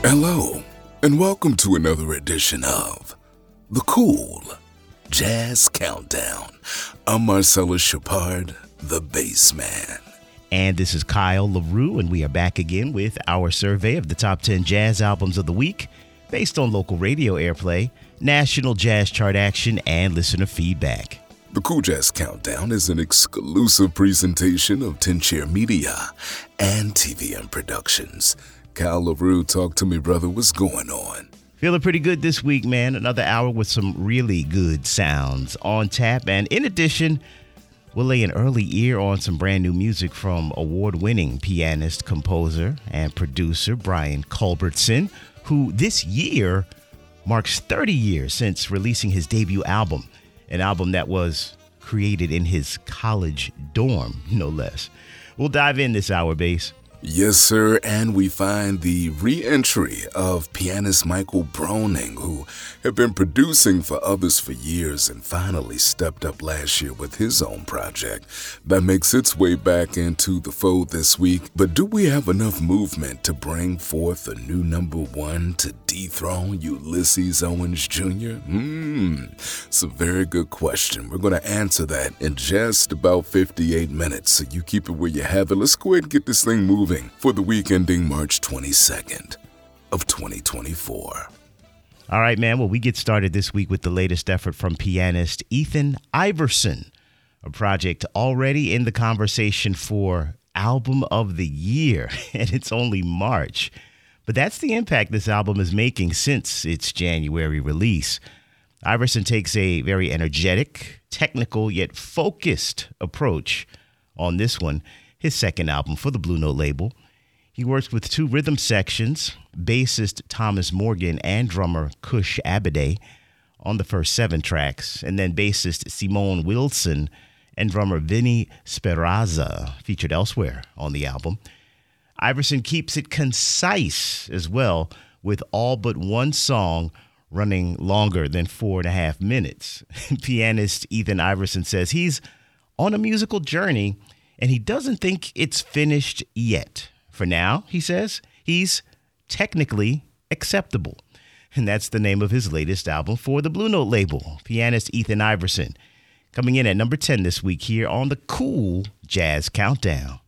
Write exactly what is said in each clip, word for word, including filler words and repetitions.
Hello, and welcome to another edition of The Cool Jazz Countdown. I'm Marcellus Shepard, the bass man. And this is Kyle LaRue, and we are back again with our survey of the top ten jazz albums of the week based on local radio airplay, national jazz chart action, and listener feedback. The Cool Jazz Countdown is an exclusive presentation of ten Chair Media and T V M Productions. Kyle LaRue, talk to me, brother. What's going on? Feeling pretty good this week, man. Another hour with some really good sounds on tap. And in addition, we'll lay an early ear on some brand new music from award-winning pianist, composer, and producer Brian Culbertson, who this year marks thirty years since releasing his debut album, an album that was created in his college dorm, no less. We'll dive in this hour, Bass. Yes, sir, and we find the re-entry of pianist Michael Broning, who had been producing for others for years and finally stepped up last year with his own project that makes its way back into the fold this week. But do we have enough movement to bring forth a new number one to dethrone Ulysses Owens Junior? Hmm, it's a very good question. We're going to answer that in just about fifty-eight minutes, so you keep it where you have it. Let's go ahead and get this thing moving for the week ending March twenty-second of twenty twenty-four. All right, man. Well, we get started this week with the latest effort from pianist Ethan Iverson, a project already in the conversation for Album of the Year, and it's only March. But that's the impact this album is making since its January release. Iverson takes a very energetic, technical, yet focused approach on this one, his second album for the Blue Note label. He works with two rhythm sections, bassist Thomas Morgan and drummer Cush Abade on the first seven tracks, and then bassist Simone Wilson and drummer Vinny Speranza featured elsewhere on the album. Iverson keeps it concise as well, with all but one song running longer than four and a half minutes. Pianist Ethan Iverson says he's on a musical journey, and he doesn't think it's finished yet. For now, he says, he's technically acceptable. And that's the name of his latest album for the Blue Note label, pianist Ethan Iverson, coming in at number ten this week here on the Cool Jazz Countdown.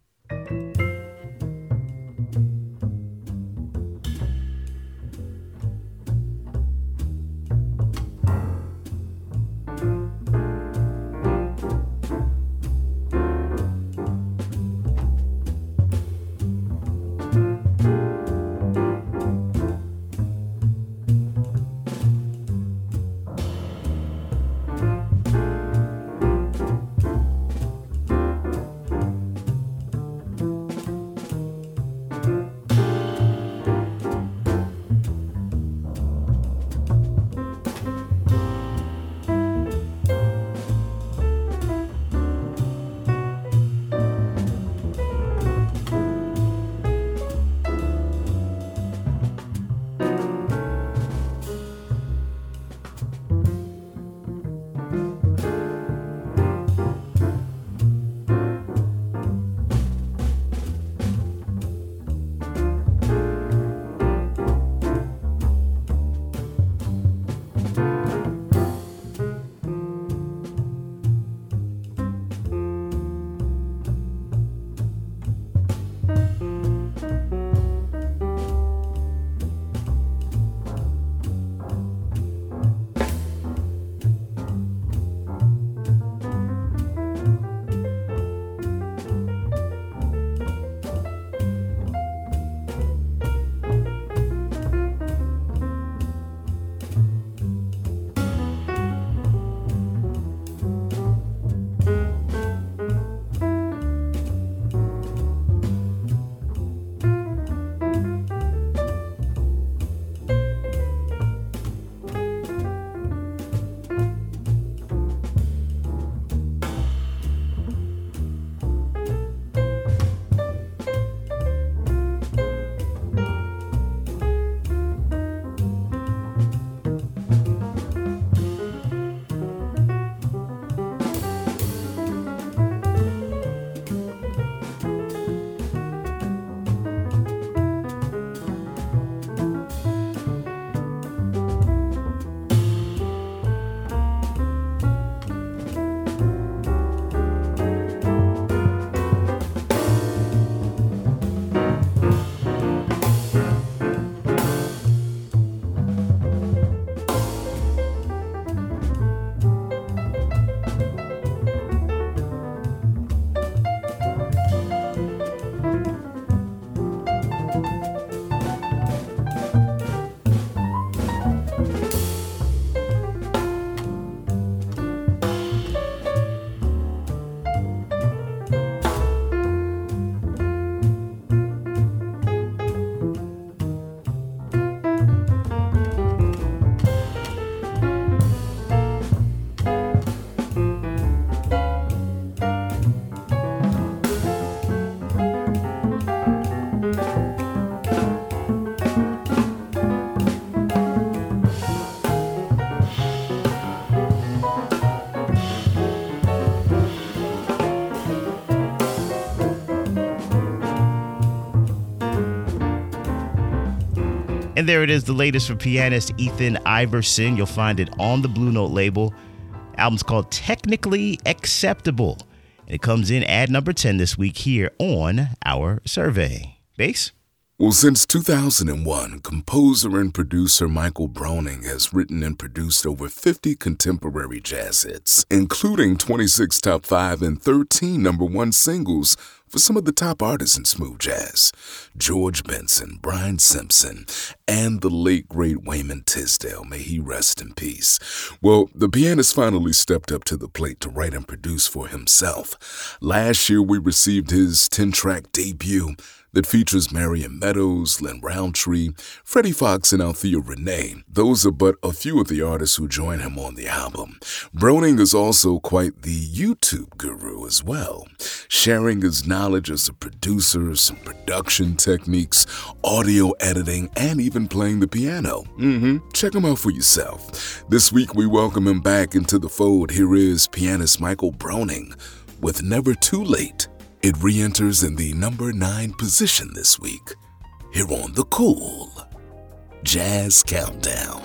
And there it is, the latest from pianist Ethan Iverson. You'll find it on the Blue Note label. Album's called Technically Acceptable. And it comes in at number ten this week here on our survey. Bass? Well, since two thousand one, composer and producer Michael Browning has written and produced over fifty contemporary jazz hits, including twenty-six top five and thirteen number one singles for some of the top artists in smooth jazz: George Benson, Brian Simpson, and the late, great Wayman Tisdale. May he rest in peace. Well, the pianist finally stepped up to the plate to write and produce for himself. Last year, we received his ten-track debut that features Marion Meadows, Lynn Roundtree, Freddie Fox, and Althea Renee. Those are but a few of the artists who join him on the album. Browning is also quite the YouTube guru as well, sharing his knowledge as a producer, some production techniques, audio editing, and even playing the piano. Mm-hmm. Check him out for yourself. This week, we welcome him back into the fold. Here is pianist Michael Browning with Never Too Late. It re-enters in the number nine position this week, here on the Cool Jazz Countdown.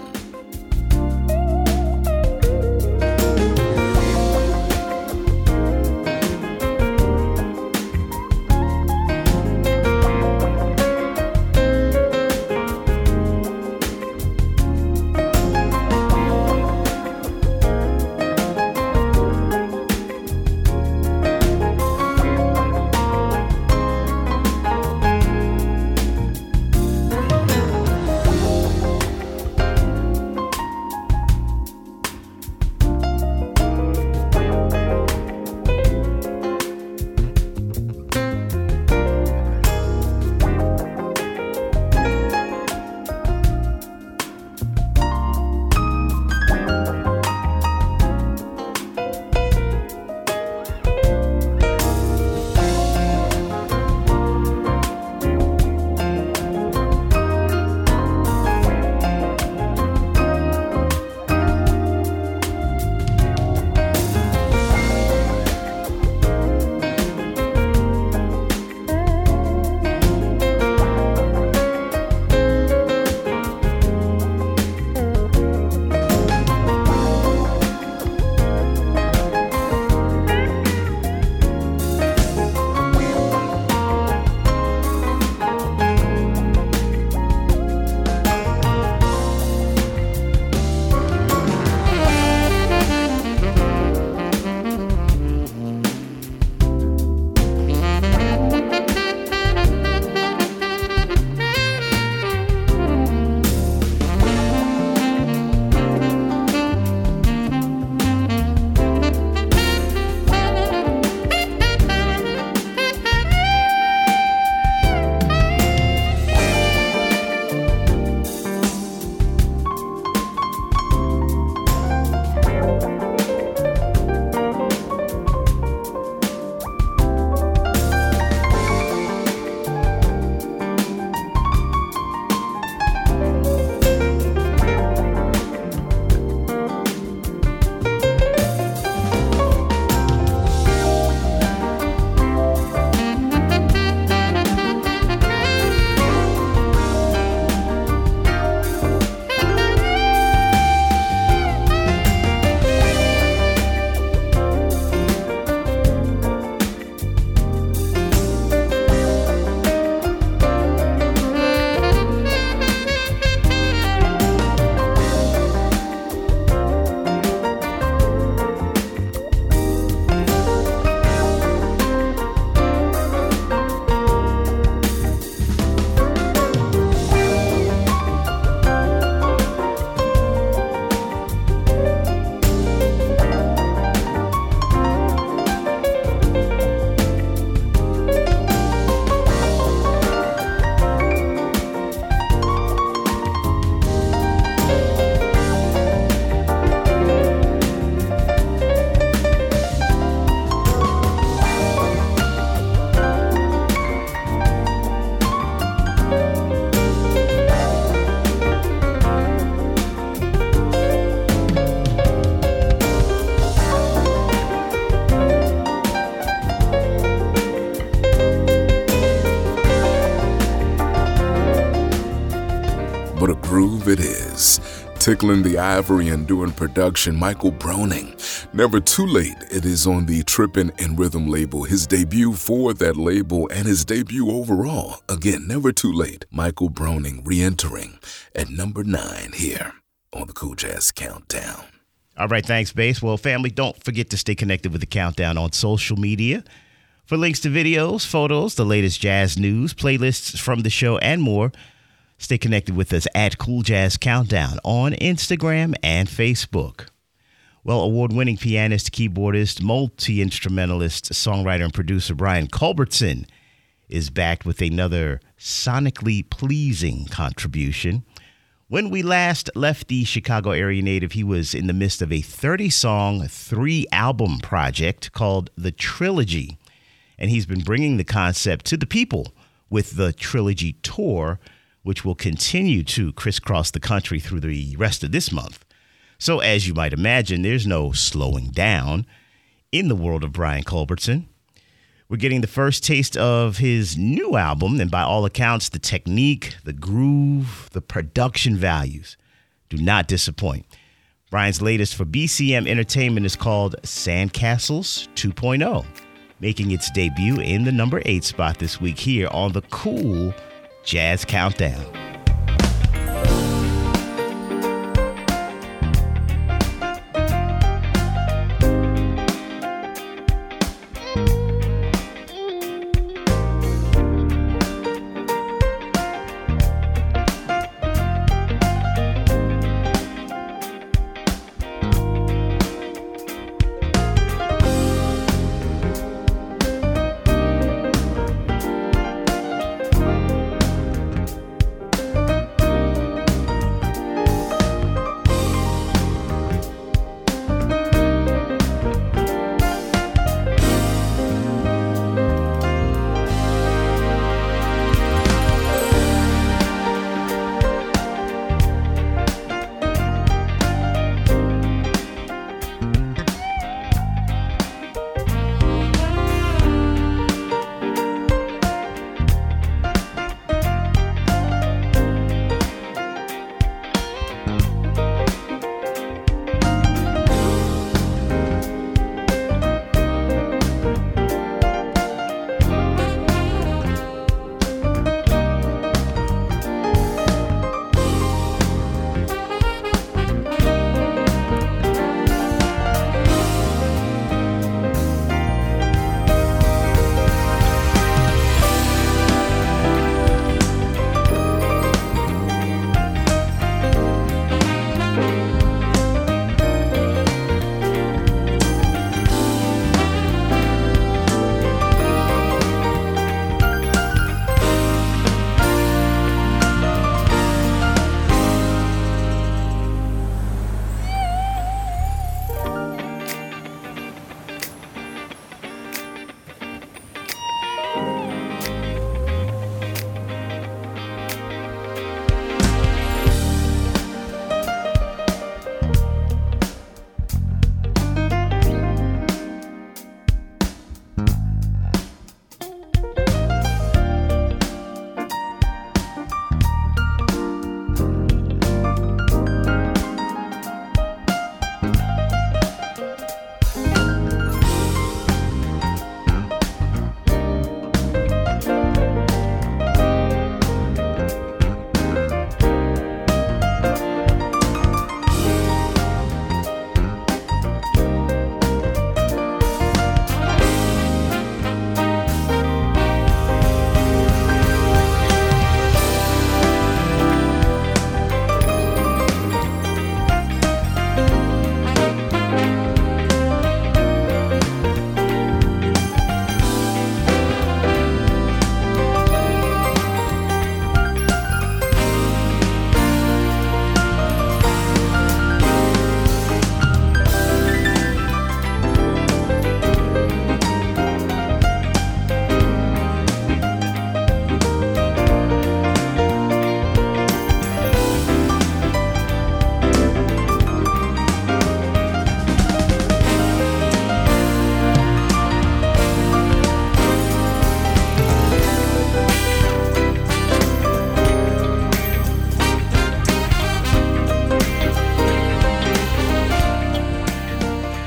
tickling the ivory and doing production, Michael Browning. Never Too Late, it is on the Trippin' and Rhythm label, his debut for that label and his debut overall. Again, Never Too Late, Michael Browning re-entering at number nine here on the Cool Jazz Countdown. All right, thanks, Bass. Well, family, don't forget to stay connected with the Countdown on social media. For links to videos, photos, the latest jazz news, playlists from the show, and more, stay connected with us at Cool Jazz Countdown on Instagram and Facebook. Well, award-winning pianist, keyboardist, multi-instrumentalist, songwriter, and producer Brian Culbertson is back with another sonically pleasing contribution. When we last left the Chicago area native, he was in the midst of a thirty-song, three-album project called The Trilogy, and he's been bringing the concept to the people with the Trilogy Tour, which will continue to crisscross the country through the rest of this month. So as you might imagine, there's no slowing down in the world of Brian Culbertson. We're getting the first taste of his new album, and by all accounts, the technique, the groove, the production values do not disappoint. Brian's latest for B C M Entertainment is called Sandcastles two point oh, making its debut in the number eight spot this week here on the Cool Jazz Countdown.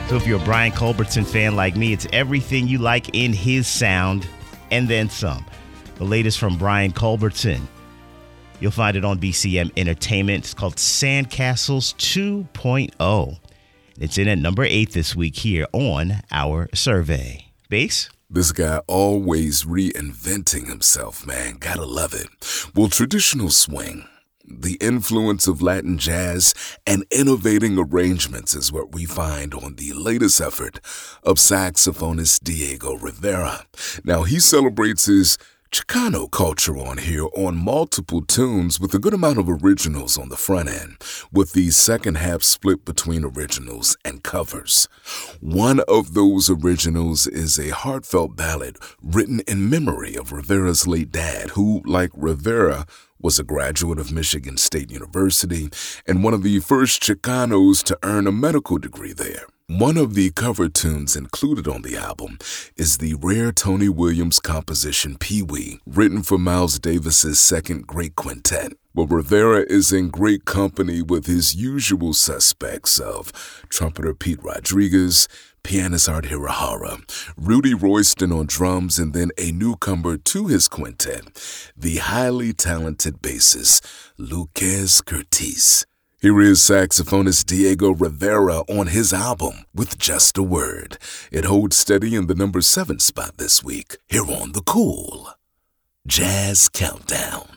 So if you're a Brian Culbertson fan like me, it's everything you like in his sound and then some. The latest from Brian Culbertson. You'll find it on B C M Entertainment. It's called Sandcastles two point oh. It's in at number eight this week here on our survey. Bass? This guy always reinventing himself, man. Gotta love it. Well, traditional swing, the influence of Latin jazz, and innovating arrangements is what we find on the latest effort of saxophonist Diego Rivera. Now, he celebrates his Chicano culture on here on multiple tunes with a good amount of originals on the front end, with the second half split between originals and covers. One of those originals is a heartfelt ballad written in memory of Rivera's late dad, who, like Rivera, was a graduate of Michigan State University and one of the first Chicanos to earn a medical degree there. One of the cover tunes included on the album is the rare Tony Williams composition Pee Wee, written for Miles Davis's second Great Quintet. Well, Rivera is in great company with his usual suspects of trumpeter Pete Rodriguez, pianist Art Hirahara, Rudy Royston on drums, and then a newcomer to his quintet, the highly talented bassist Lucas Curtis. Here is saxophonist Diego Rivera on his album, With Just a Word. It holds steady in the number seven spot this week, here on The Cool Jazz Countdown.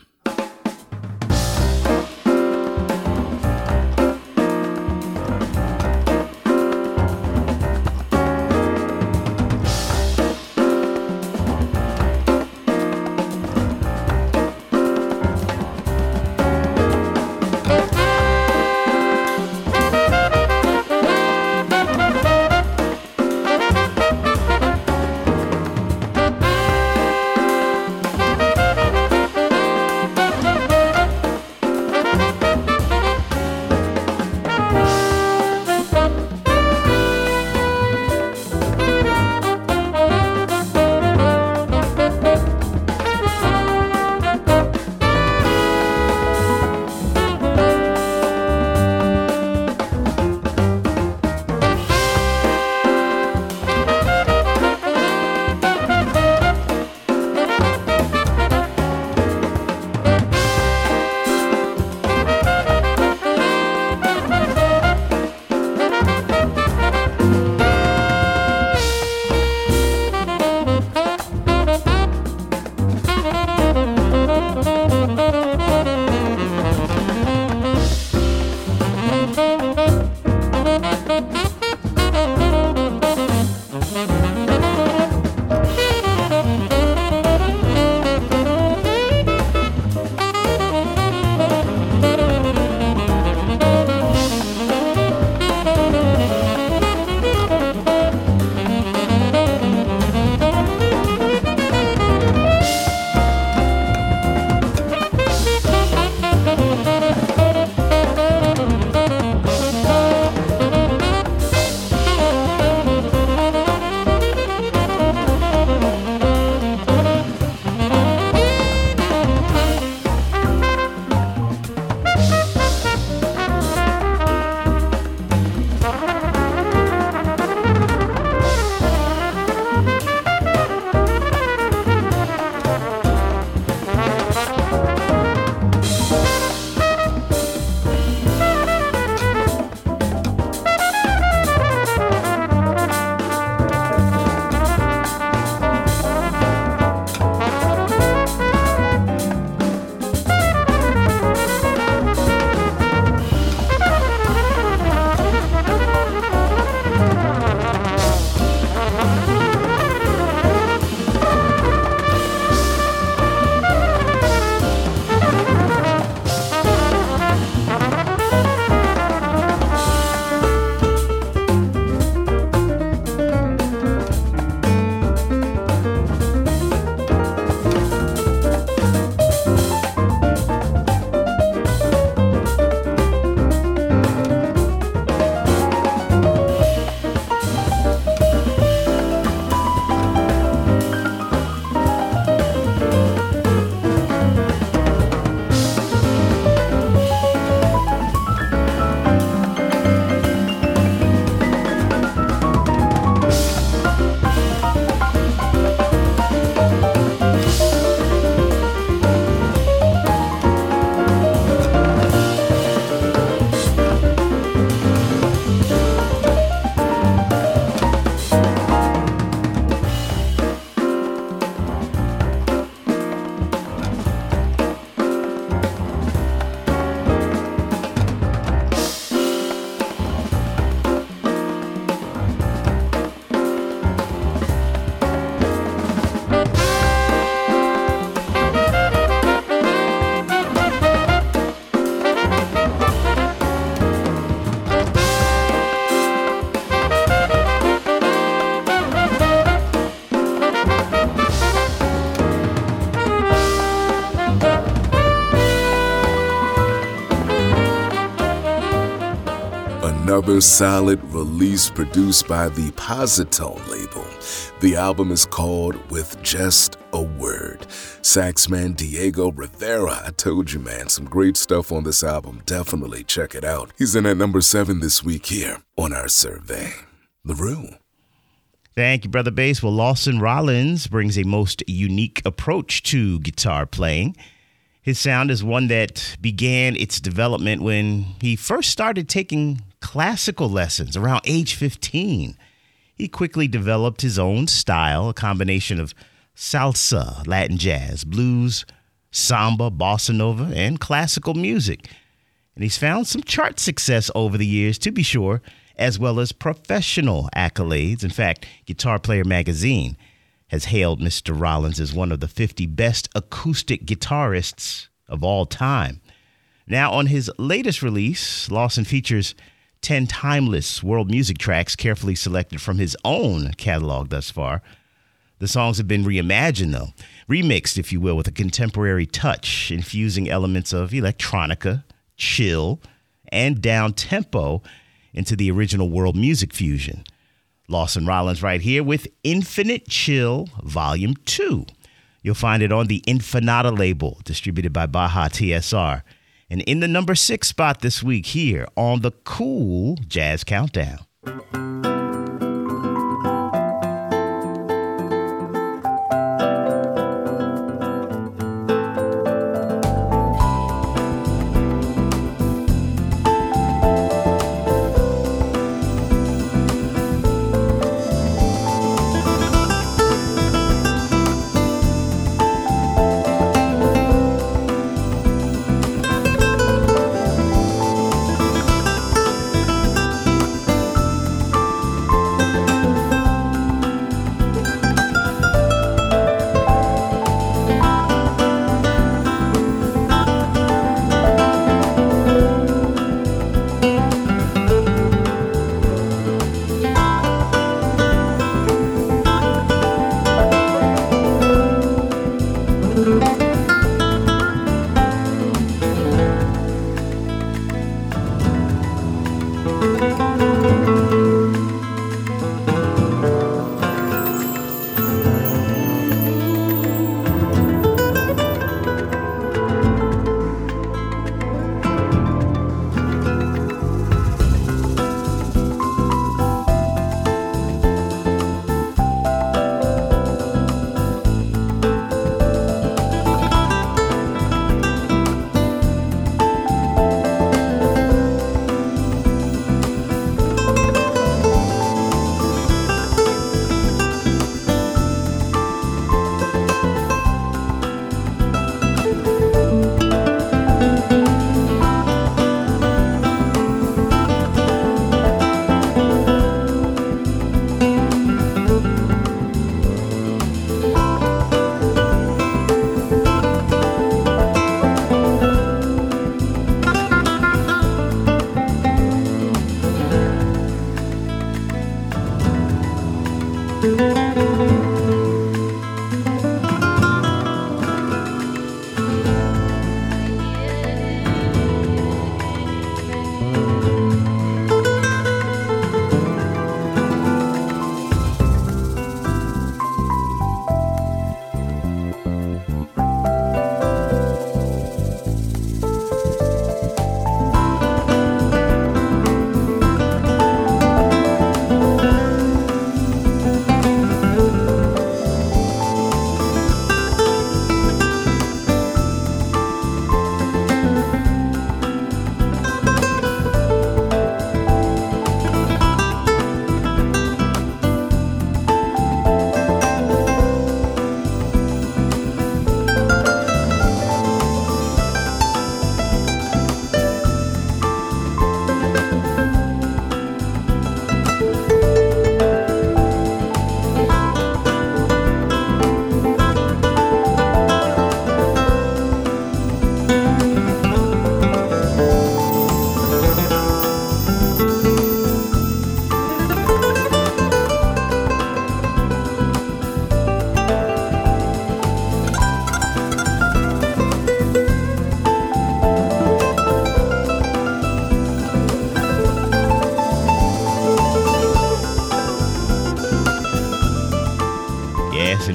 another solid release produced by the Positone label. The album is called With Just a Word. Saxman Diego Rivera, I told you, man, some great stuff on this album. Definitely check it out. He's in at number seven this week here on our survey. LaRue. Thank you, Brother Bass. Well, Lawson Rollins brings a most unique approach to guitar playing. His sound is one that began its development when he first started taking classical lessons around age fifteen. He quickly developed his own style, a combination of salsa, Latin jazz, blues, samba, bossa nova, and classical music. And he's found some chart success over the years, to be sure, as well as professional accolades. In fact, Guitar Player magazine has hailed Mister Rollins as one of the fifty best acoustic guitarists of all time. Now, on his latest release, Lawson features ten timeless world music tracks carefully selected from his own catalog thus far. The songs have been reimagined, though, remixed, if you will, with a contemporary touch, infusing elements of electronica, chill, and down-tempo into the original world music fusion. Lawson Rollins right here with Infinite Chill Volume two. You'll find it on the Infinata label, distributed by Baja T S R. And in the number six spot this week here on the Cool Jazz Countdown.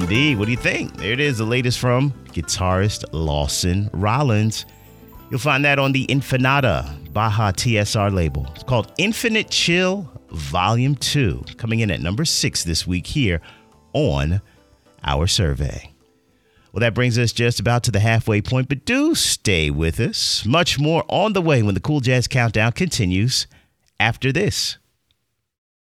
Indeed. What do you think? There it is, the latest from guitarist Lawson Rollins. You'll find that on the Infinata Baja T S R label. It's called Infinite Chill Volume two, coming in at number six this week here on our survey. Well, that brings us just about to the halfway point, but do stay with us. Much more on the way when the Cool Jazz Countdown continues after this.